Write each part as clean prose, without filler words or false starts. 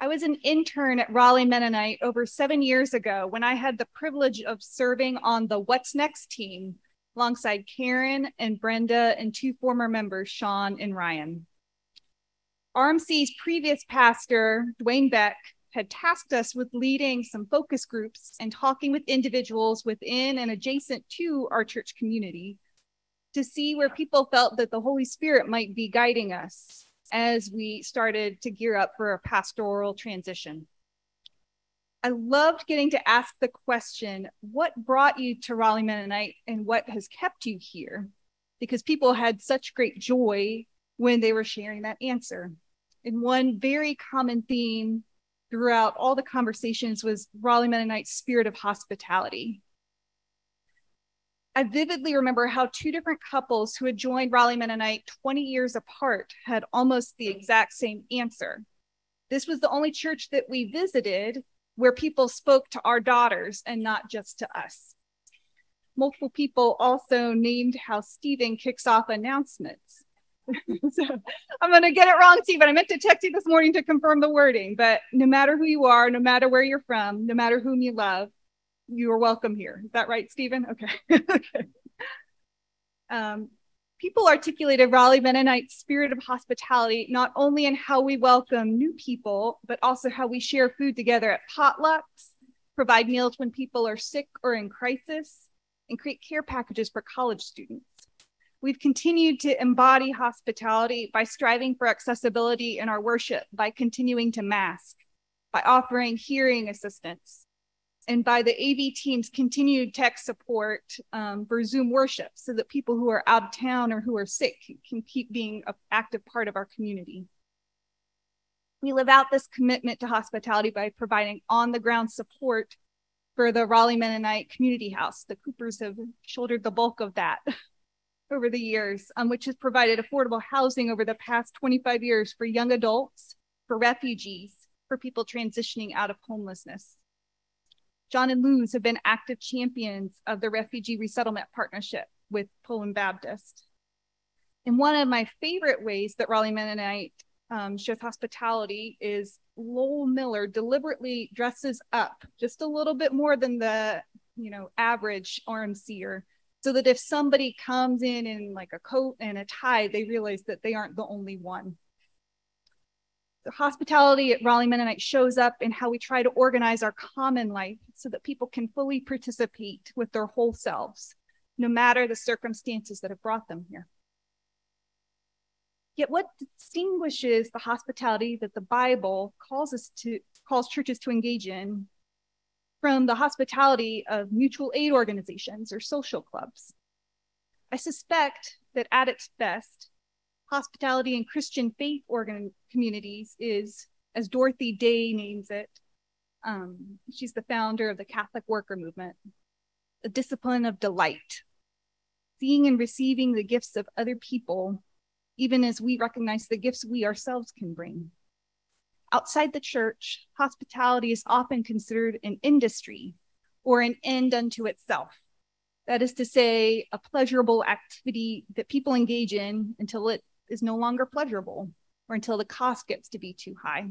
I was an intern at Raleigh Mennonite over 7 years ago when I had the privilege of serving on the What's Next team alongside Karen and Brenda and two former members, Sean and Ryan. RMC's previous pastor, Dwayne Beck, had tasked us with leading some focus groups and talking with individuals within and adjacent to our church community to see where people felt that the Holy Spirit might be guiding us as we started to gear up for a pastoral transition. I loved getting to ask the question, what brought you to Raleigh Mennonite and what has kept you here? Because people had such great joy when they were sharing that answer. And one very common theme throughout all the conversations was Raleigh Mennonite's spirit of hospitality. I vividly remember how two different couples who had joined Raleigh Mennonite 20 years apart had almost the exact same answer. This was the only church that we visited where people spoke to our daughters and not just to us. Multiple people also named how Stephen kicks off announcements. So I'm going to get it wrong, Stephen. I meant to text you this morning to confirm the wording, but no matter who you are, no matter where you're from, no matter whom you love, you are welcome here. Is that right, Stephen? Okay. Okay. People articulated Raleigh Mennonite's spirit of hospitality, not only in how we welcome new people, but also how we share food together at potlucks, provide meals when people are sick or in crisis, and create care packages for college students. We've continued to embody hospitality by striving for accessibility in our worship, by continuing to mask, by offering hearing assistance, and by the AV team's continued tech support for Zoom worship so that people who are out of town or who are sick can keep being an active part of our community. We live out this commitment to hospitality by providing on-the-ground support for the Raleigh Mennonite Community House. The Coopers have shouldered the bulk of that over the years, which has provided affordable housing over the past 25 years for young adults, for refugees, for people transitioning out of homelessness. John and Luz have been active champions of the Refugee Resettlement Partnership with Poland Baptist. And one of my favorite ways that Raleigh Mennonite shows hospitality is Lowell Miller deliberately dresses up just a little bit more than the average RMCer, so that if somebody comes in like a coat and a tie, they realize that they aren't the only one. The hospitality at Raleigh Mennonite shows up in how we try to organize our common life so that people can fully participate with their whole selves, no matter the circumstances that have brought them here. Yet what distinguishes the hospitality that the Bible calls churches to engage in from the hospitality of mutual aid organizations or social clubs? I suspect that at its best, hospitality in Christian faith communities is, as Dorothy Day names it, she's the founder of the Catholic Worker Movement, a discipline of delight, seeing and receiving the gifts of other people, even as we recognize the gifts we ourselves can bring. Outside the church, hospitality is often considered an industry or an end unto itself. That is to say, a pleasurable activity that people engage in until it is no longer pleasurable or until the cost gets to be too high.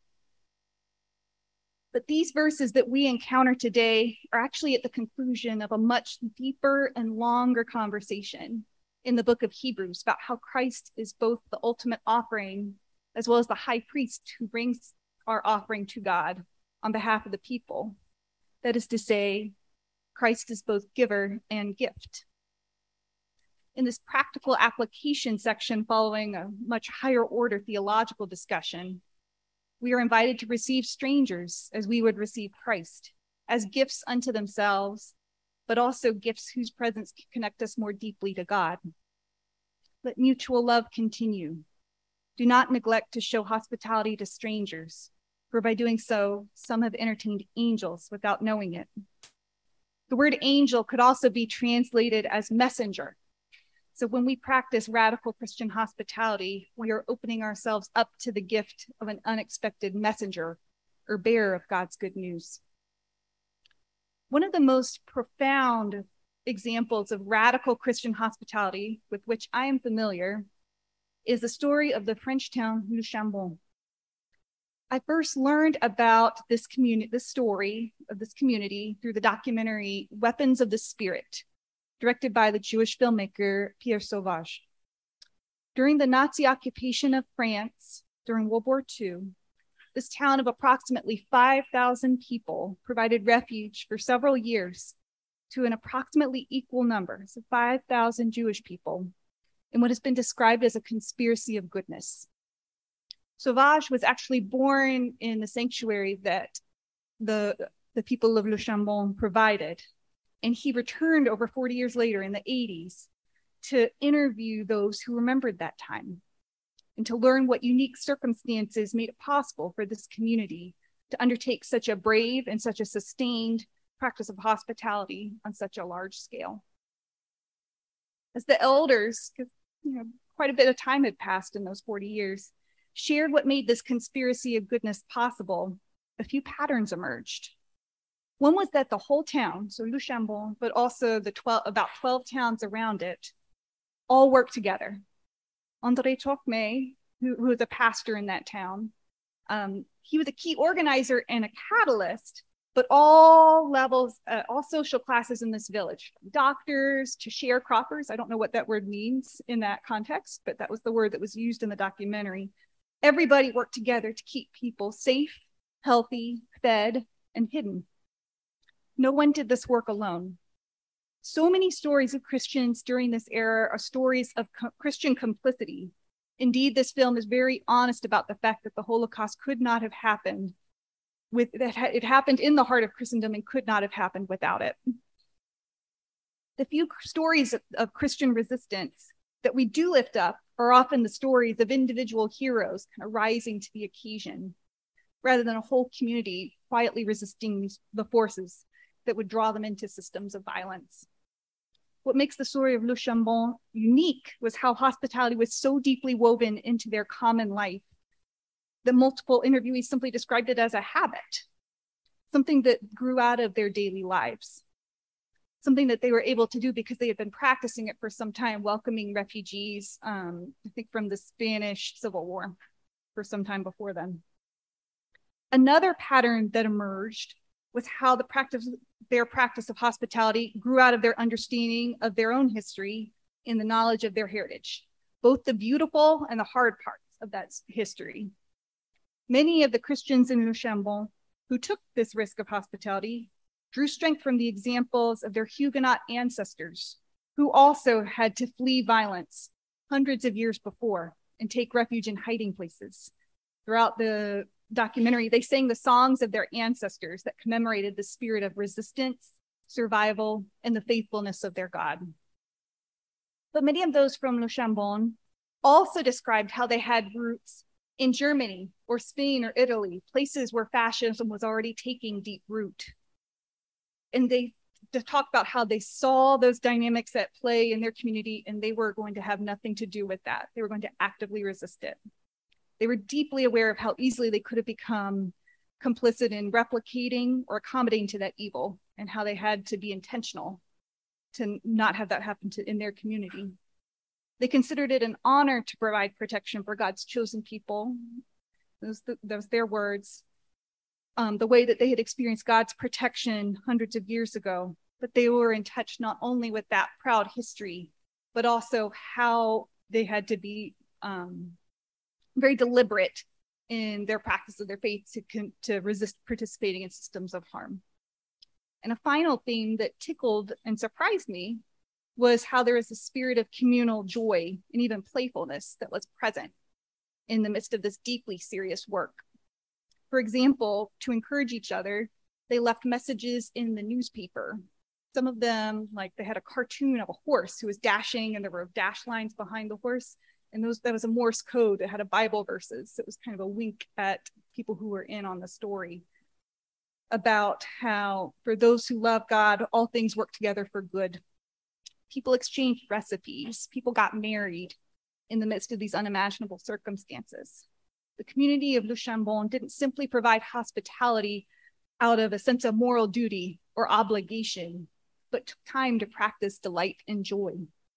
But these verses that we encounter today are actually at the conclusion of a much deeper and longer conversation in the book of Hebrews about how Christ is both the ultimate offering as well as the high priest who brings our offering to God on behalf of the people. That is to say, Christ is both giver and gift. In this practical application section following a much higher order theological discussion, we are invited to receive strangers as we would receive Christ, as gifts unto themselves, but also gifts whose presence can connect us more deeply to God. Let mutual love continue. Do not neglect to show hospitality to strangers, for by doing so, some have entertained angels without knowing it. The word angel could also be translated as messenger. So when we practice radical Christian hospitality, we are opening ourselves up to the gift of an unexpected messenger or bearer of God's good news. One of the most profound examples of radical Christian hospitality with which I am familiar is the story of the French town Le Chambon. I first learned about this story of this community through the documentary Weapons of the Spirit, directed by the Jewish filmmaker Pierre Sauvage. During the Nazi occupation of France during World War II, this town of approximately 5,000 people provided refuge for several years to an approximately equal number, so 5,000 Jewish people, in what has been described as a conspiracy of goodness. Sauvage was actually born in the sanctuary that the people of Le Chambon provided. And he returned over 40 years later in the 80s to interview those who remembered that time and to learn what unique circumstances made it possible for this community to undertake such a brave and such a sustained practice of hospitality on such a large scale. As the elders, because quite a bit of time had passed in those 40 years, shared what made this conspiracy of goodness possible, a few patterns emerged. One was that the whole town, so Le Chambon, but also the about 12 towns around it, all worked together. André Trocmé, who was a pastor in that town, he was a key organizer and a catalyst, but all levels, all social classes in this village, from doctors to sharecroppers. I don't know what that word means in that context, but that was the word that was used in the documentary. Everybody worked together to keep people safe, healthy, fed, and hidden. No one did this work alone. So many stories of Christians during this era are stories of Christian complicity. Indeed, this film is very honest about the fact that the Holocaust could not have happened it happened in the heart of Christendom and could not have happened without it. The few stories of Christian resistance that we do lift up are often the stories of individual heroes kind of rising to the occasion, rather than a whole community quietly resisting the forces that would draw them into systems of violence. What makes the story of Le Chambon unique was how hospitality was so deeply woven into their common life. The multiple interviewees simply described it as a habit, something that grew out of their daily lives, something that they were able to do because they had been practicing it for some time, welcoming refugees, I think from the Spanish Civil War for some time before then. Another pattern that emerged was how their practice of hospitality grew out of their understanding of their own history and the knowledge of their heritage, both the beautiful and the hard parts of that history. Many of the Christians in Le Chambon who took this risk of hospitality drew strength from the examples of their Huguenot ancestors, who also had to flee violence hundreds of years before and take refuge in hiding places. Throughout the documentary, they sang the songs of their ancestors that commemorated the spirit of resistance, survival, and the faithfulness of their God. But many of those from Le Chambon also described how they had roots in Germany or Spain or Italy, places where fascism was already taking deep root. And they talk about how they saw those dynamics at play in their community, and they were going to have nothing to do with that. They were going to actively resist it. They were deeply aware of how easily they could have become complicit in replicating or accommodating to that evil, and how they had to be intentional to not have that happen in their community. They considered it an honor to provide protection for God's chosen people. Those their words. The way that they had experienced God's protection hundreds of years ago, but they were in touch not only with that proud history, but also how they had to be very deliberate in their practice of their faith to resist participating in systems of harm. And a final theme that tickled and surprised me was how there was a spirit of communal joy and even playfulness that was present in the midst of this deeply serious work. For example, to encourage each other, they left messages in the newspaper. Some of them, like they had a cartoon of a horse who was dashing, and there were dash lines behind the horse. And that was a Morse code that had a Bible verses. So it was kind of a wink at people who were in on the story about how for those who love God, all things work together for good. People exchanged recipes. People got married in the midst of these unimaginable circumstances. The community of Le Chambon didn't simply provide hospitality out of a sense of moral duty or obligation, but took time to practice delight and joy.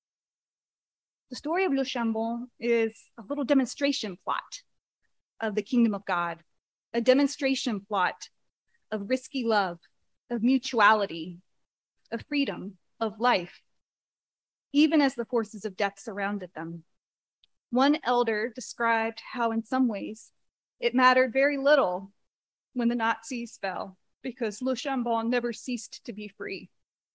The story of Le Chambon is a little demonstration plot of the kingdom of God a demonstration plot of risky love, of mutuality, of freedom, of life, even as the forces of death surrounded them. One elder described how in some ways it mattered very little when the Nazis fell, because Le Chambon never ceased to be free.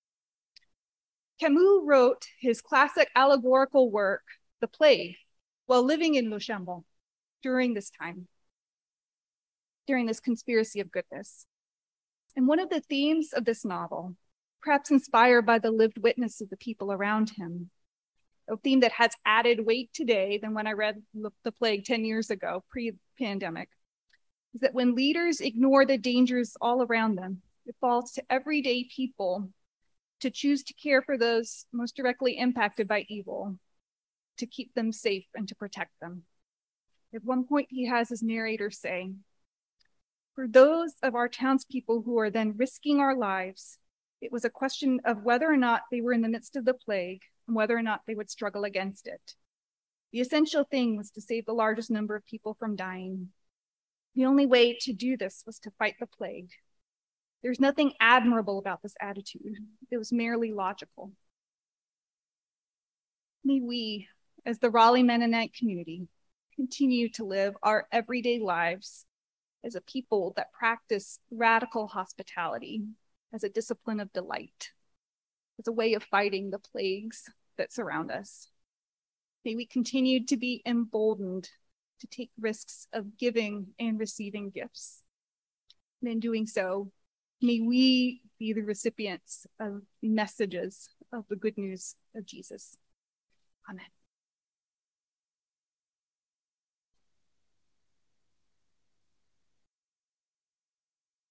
Camus wrote his classic allegorical work, The Plague, while living in Le Chambon during this time, during this conspiracy of goodness. And one of the themes of this novel, perhaps inspired by the lived witness of the people around him, a theme that has added weight today than when I read The Plague 10 years ago, pre-pandemic, is that when leaders ignore the dangers all around them, it falls to everyday people to choose to care for those most directly impacted by evil, to keep them safe and to protect them. At one point, he has his narrator say, "For those of our townspeople who are then risking our lives, it was a question of whether or not they were in the midst of the plague and whether or not they would struggle against it. The essential thing was to save the largest number of people from dying. The only way to do this was to fight the plague. There's nothing admirable about this attitude. It was merely logical." May we, as the Raleigh Mennonite community, continue to live our everyday lives as a people that practice radical hospitality as a discipline of delight, as a way of fighting the plagues that surround us. May we continue to be emboldened to take risks of giving and receiving gifts. And in doing so, may we be the recipients of messages of the good news of Jesus. Amen.